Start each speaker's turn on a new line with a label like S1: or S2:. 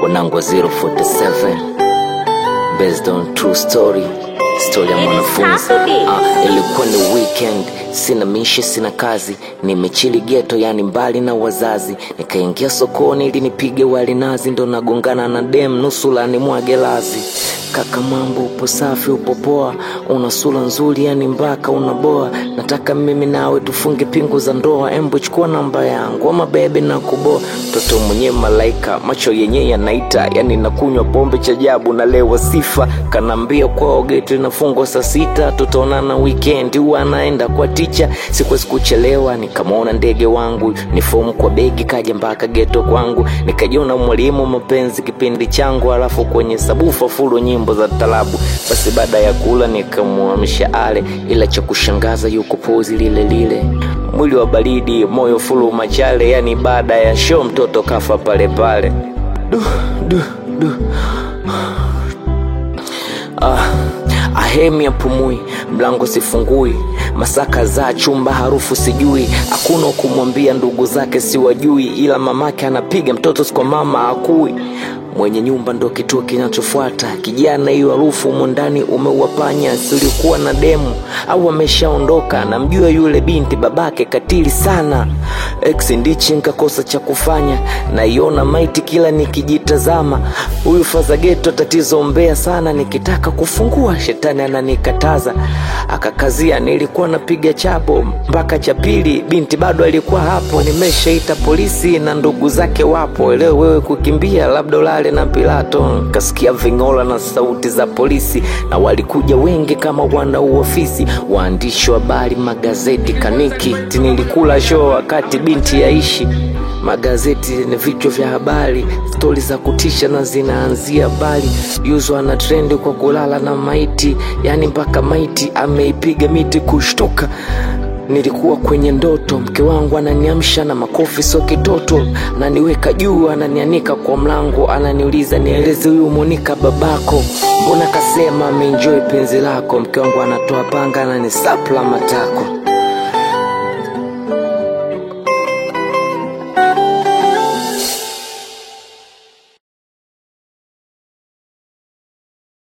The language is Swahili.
S1: Wanangu 047 based on true story ya mwanafunzi. Ilikuwa ni weekend, sina mishi sina kazi, nimechili ghetto yani mbali na wazazi. Nikaingia sokoni ili nipige wali nazi, ndo nagongana na dem nusula ni mwage lazi. Kaka mambo upo safi upo poa, una sura nzuri yani mpaka unaboa. Nataka mimi nawe tufunge pingu za ndoa, embo chukua namba yangu ama bebe na kuboa. Mtoto mwenye malaika, macho yenye yanaita, yani nakunywa pombe cha ajabu na lewa sifa. Kanambia kwao gate inafungwa saa 6, tutaonana weekend, huwa anaenda kwa teacher. Sikwezi kuchelewa, nikamwona ndege wangu, nifomu kwa begi kaja mpaka ghetto kwangu. Nikajiona mwalimu mapenzi kipindi changu, alafu kwenye sabufa full nyimbo za talabu. Basi baada ya kula nikamuamsha ale, ila cha kushangaza yuko pozi lile lile. Mwili wa baridi, moyo fulu machale, yani baada ya show mtoto kafa pale pale. Ahemi ya pumui, mlango sifungui, masaka za chumba harufu sijui. Hakuna kumwambia ndugu zake siwajui, ila mamake anapiga mtoto kwa mama akui. Mwenye nyumba ndo kituo kinachofuata, kijana hiyo harufu mondani umeuapanya. Silikuwa na demu au ameshaondoka, namjua yule binti babake katili sana. Ex ndichi nikakosa cha kufanya, naiona maiti kila nikijitazama. Huyu faza ghetto tatizo mbea sana, nikitaka kufungua shetani ananikataza. Akakazia nilikuwa napiga chapo mpaka cha pili, binti bado alikuwa hapo. Nimeshaita polisi na ndugu zake wapo, leo wewe kukimbia labda ulale na Pilato. Kasikia vingola na sauti za polisi, na walikuja wengi kama wana uofisi. Waandishi wa habari, magazeti kaniki, nilikula show wakati binti yaishi. Magazeti ni vichwa vya habari, stori za kutisha na zinaanzia bali. Yuzwa na trendi kwa kulala na maiti, yani mpaka maiti ameipiga miti kushtuka. Nilikuwa kwenye ndoto, mke wangu ananiamsha na makofi so kitoto. Ananiweka juu, ananianika kwa mlango, ananiuliza nieleze huyu Monica babako, mbona kasema ameenjoy penzi lako. Mke wangu anatoa panga ananisapla matako.